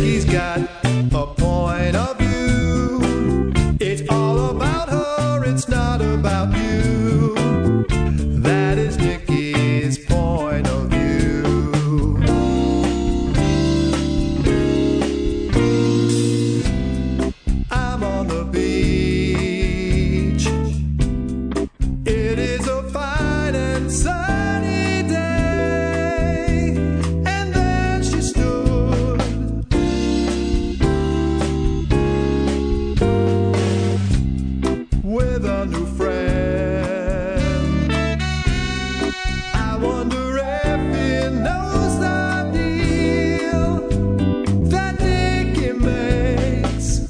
Nikki's got a point of view. It's all about her, it's not about you. That is Nikki's point of view. I'm on the beach. It is a fine and sunny day, and there she stood, with a new friend. I wonder if he knows the deal that Nikki makes.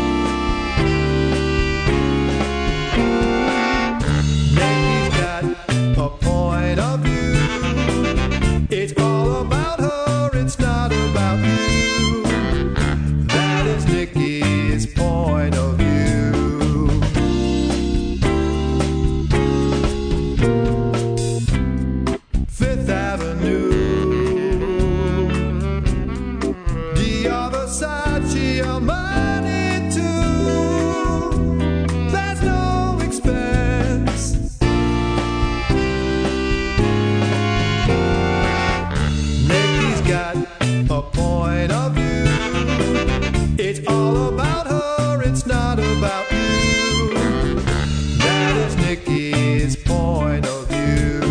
Nikki's got a point of view. It's all about her, it's not about you. That is Nikki's point of view. Fifth Avenue, Dior, Versace, Armani too. There's no expense. Nikki's got a point of view. It's all about her, it's not about you. That is Nikki's point of view.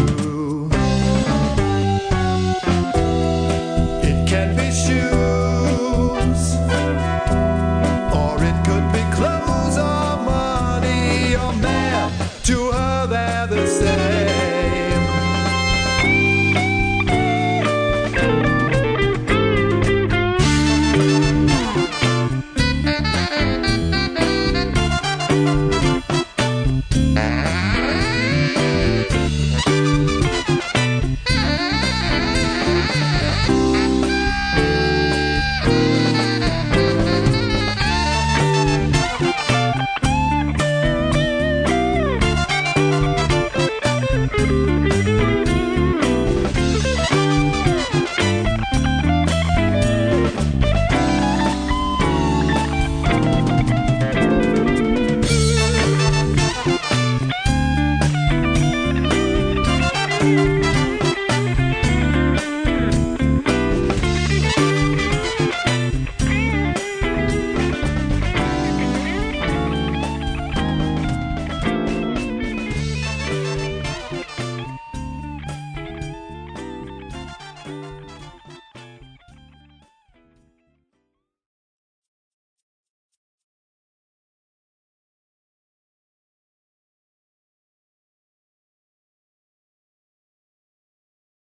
It can be shoes, or it could be clothes or money or mail. To her they're the same.